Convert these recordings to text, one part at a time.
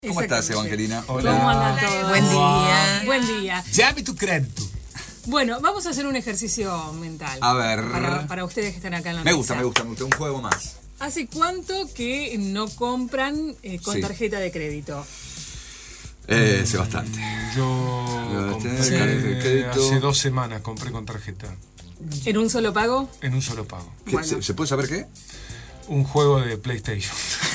¿Cómo estás, Evangelina? Hola. ¿Cómo andan todos? Buen día. Buen día. Llame tu crédito. Bueno, vamos a hacer un ejercicio mental. A ver. Para ustedes que están acá en la Me mesa. gusta. Un juego más. ¿Hace cuánto que no compran con Sí. tarjeta de crédito? Sé bastante. Yo compré hace 2 semanas, compré con tarjeta. ¿En un solo pago? En un solo pago. Bueno. ¿Se puede saber qué? Un juego de PlayStation.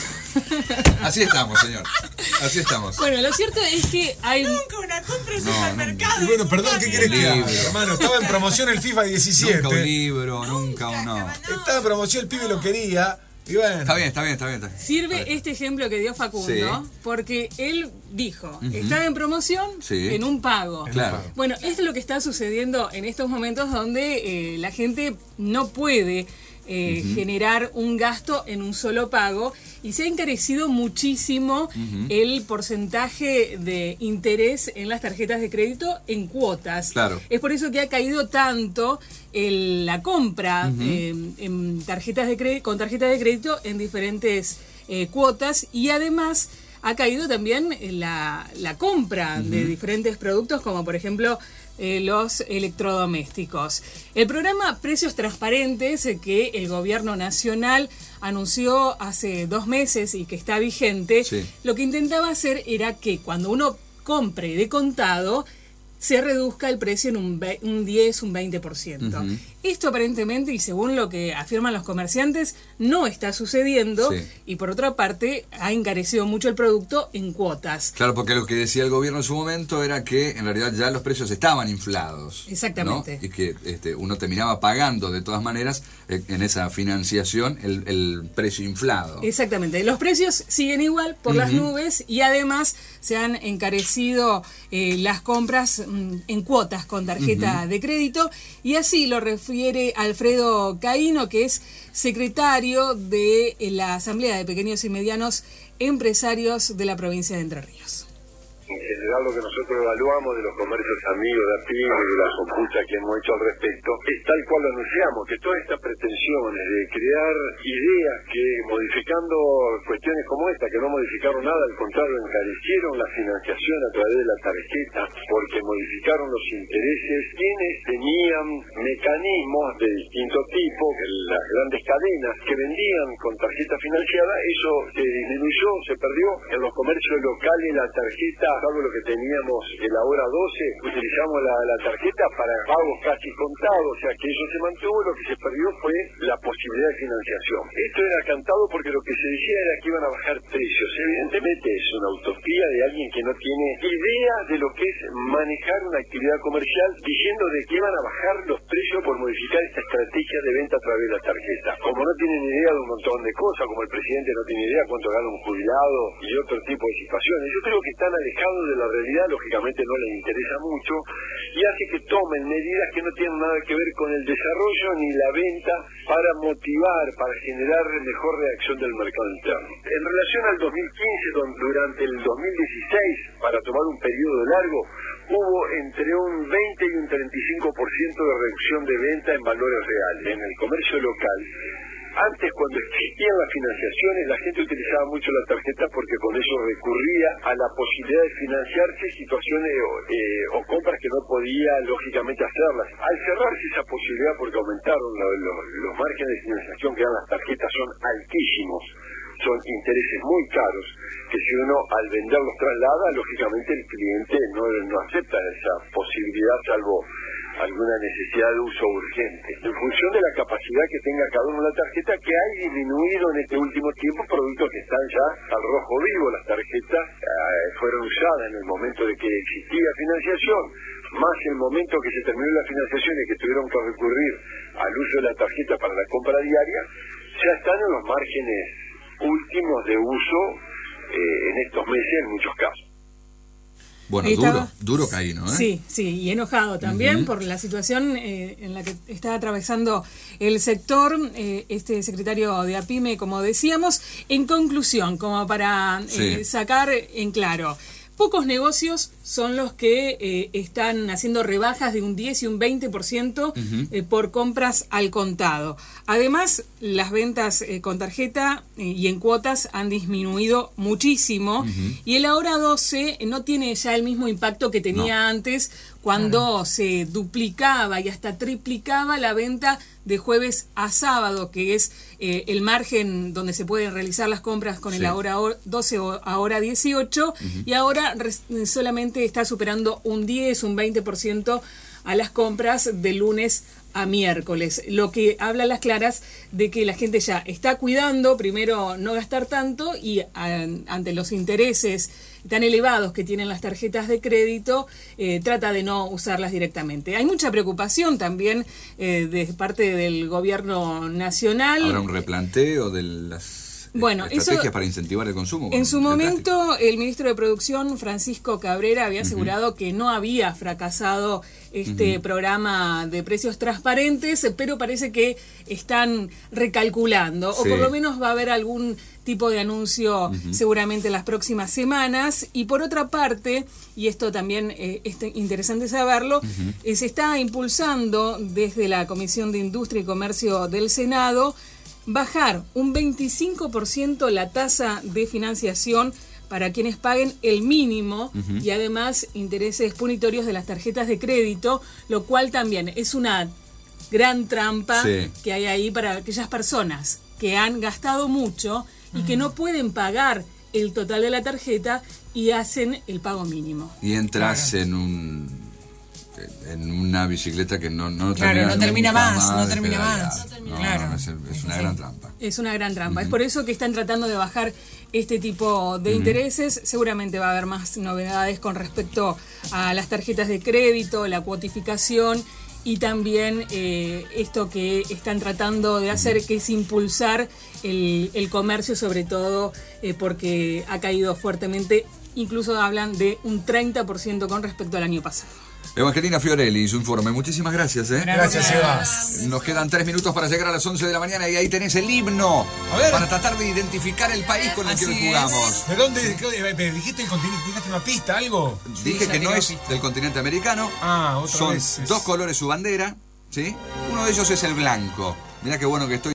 Así estamos, señor. Así estamos. Bueno, lo cierto es que hay... Nunca una compra en No, supermercado. Y bueno, perdón, ¿qué querés que haga? Libro. Hermano, estaba en promoción el FIFA 17. Nunca un libro, nunca un no. Estaba en promoción, el pibe lo quería. Y bueno. Está bien. Sirve este ejemplo que dio Facundo, Sí. porque él dijo, estaba en promoción Sí. en un pago. Claro. Bueno, esto es lo que está sucediendo en estos momentos donde la gente no puede generar un gasto en un solo pago y se ha encarecido muchísimo el porcentaje de interés en las tarjetas de crédito en cuotas. Claro. Es por eso que ha caído tanto la compra en tarjetas de crédito, con tarjetas de crédito en diferentes cuotas, y además ha caído también la compra de diferentes productos, como por ejemplo los electrodomésticos. El programa Precios Transparentes, que el gobierno nacional anunció hace 2 meses y que está vigente, Sí. lo que intentaba hacer era que cuando uno compre de contado, se reduzca el precio en un 10, un 20%. Esto aparentemente, y según lo que afirman los comerciantes, no está sucediendo, Sí. y por otra parte ha encarecido mucho el producto en cuotas. Claro, porque lo que decía el gobierno en su momento era que en realidad ya los precios estaban inflados. Exactamente. ¿no? Y que uno terminaba pagando de todas maneras en esa financiación el precio inflado. Exactamente, los precios siguen igual por las nubes, y además se han encarecido las compras en cuotas con tarjeta de crédito, y así lo refiere Alfredo Caíno, que es secretario de la Asamblea de Pequeños y Medianos Empresarios de la provincia de Entre Ríos. En general, lo que nosotros evaluamos de los comercios amigos de APIME y de las compulsas que hemos hecho al respecto es tal cual lo anunciamos, que todas estas pretensiones de crear ideas que, modificando cuestiones como esta, que no modificaron nada, al contrario, encarecieron la financiación a través de la tarjeta porque modificaron los intereses, quienes tenían mecanismos de distinto tipo, que las grandes cadenas que vendían con tarjeta financiada, eso se disminuyó, se perdió. En los comercios locales la tarjeta, salvo lo que teníamos en la hora 12, utilizamos la tarjeta para pagos casi contados, o sea que eso se mantuvo. Lo que se perdió fue la posibilidad de financiación. Esto era cantado porque lo que se decía era que iban a bajar precios. Evidentemente es una utopía de alguien que no tiene idea de lo que es manejar una actividad comercial, diciendo de que iban a bajar los precios por modificar esta estrategia de venta a través de la tarjeta. Como no tienen idea de un montón de cosas, como el presidente no tiene idea cuánto gana un jubilado y otro tipo de situaciones, yo creo que están alejados de la realidad, lógicamente no les interesa mucho, y hace que tomen medidas que no tienen nada que ver con el desarrollo ni la venta para motivar, para generar mejor reacción del mercado interno. En relación al 2015, durante el 2016, para tomar un periodo largo, hubo entre un 20 y un 35% de reducción de venta en valores reales. En el comercio local, antes, cuando existían las financiaciones, la gente utilizaba mucho la tarjeta porque con eso recurría a la posibilidad de financiarse situaciones o compras que no podía, lógicamente, hacerlas. Al cerrarse esa posibilidad, porque aumentaron los márgenes de financiación que dan las tarjetas, son altísimos, son intereses muy caros, que si uno al vender los traslada, lógicamente el cliente no acepta esa posibilidad, salvo alguna necesidad de uso urgente. En función de la capacidad que tenga cada uno de la tarjeta, que ha disminuido en este último tiempo productos que están ya al rojo vivo. Las tarjetas fueron usadas en el momento de que existía financiación, más el momento que se terminó la financiación y que tuvieron que recurrir al uso de la tarjeta para la compra diaria, ya están en los márgenes últimos de uso en estos meses en muchos casos. Bueno, duro Caíno, ¿eh? Sí, y enojado también por la situación en la que está atravesando el sector, este secretario de APIME, como decíamos. En conclusión, como para sacar en claro, Pocos negocios son los que están haciendo rebajas de un 10 y un 20% por compras al contado. Además, las ventas con tarjeta y en cuotas han disminuido muchísimo y el Ahora 12 no tiene ya el mismo impacto que tenía antes, cuando se duplicaba y hasta triplicaba la venta de jueves a sábado, que es el margen donde se pueden realizar las compras con el Ahora 12 o Ahora 18, y ahora solamente está superando un 10, un 20% a las compras de lunes a miércoles, lo que habla a las claras de que la gente ya está cuidando, primero no gastar tanto, y ante los intereses tan elevados que tienen las tarjetas de crédito, trata de no usarlas directamente. Hay mucha preocupación también de parte del gobierno nacional. ¿Habrá un replanteo de las estrategias para incentivar el consumo? En su momento, el ministro de Producción, Francisco Cabrera, había asegurado que no había fracasado este programa de precios transparentes, pero parece que están recalculando, o por lo menos va a haber algún tipo de anuncio seguramente en las próximas semanas. Y por otra parte, y esto también es interesante saberlo, se está impulsando desde la Comisión de Industria y Comercio del Senado bajar un 25% la tasa de financiación para quienes paguen el mínimo y además intereses punitorios de las tarjetas de crédito, lo cual también es una gran trampa que hay ahí para aquellas personas que han gastado mucho y que no pueden pagar el total de la tarjeta y hacen el pago mínimo. Y entras en una bicicleta que no termina más. Es una gran trampa. Es una gran trampa. Es por eso que están tratando de bajar este tipo de intereses. Seguramente va a haber más novedades con respecto a las tarjetas de crédito, la cuotificación y también esto que están tratando de hacer, que es impulsar el comercio, sobre todo porque ha caído fuertemente. Incluso hablan de un 30% con respecto al año pasado. Evangelina Fiorelli, su informe. Muchísimas gracias. Gracias, Sebas. Nos quedan 3 minutos para llegar a las 11 de la mañana y ahí tenés el himno para tratar de identificar el país con el que hoy jugamos. ¿De dónde? ¿Dijiste el continente? ¿Dijiste una pista, algo? Dije que no es del continente americano. Son 2 colores su bandera, ¿sí? Uno de ellos es el blanco. Mirá qué bueno que estoy.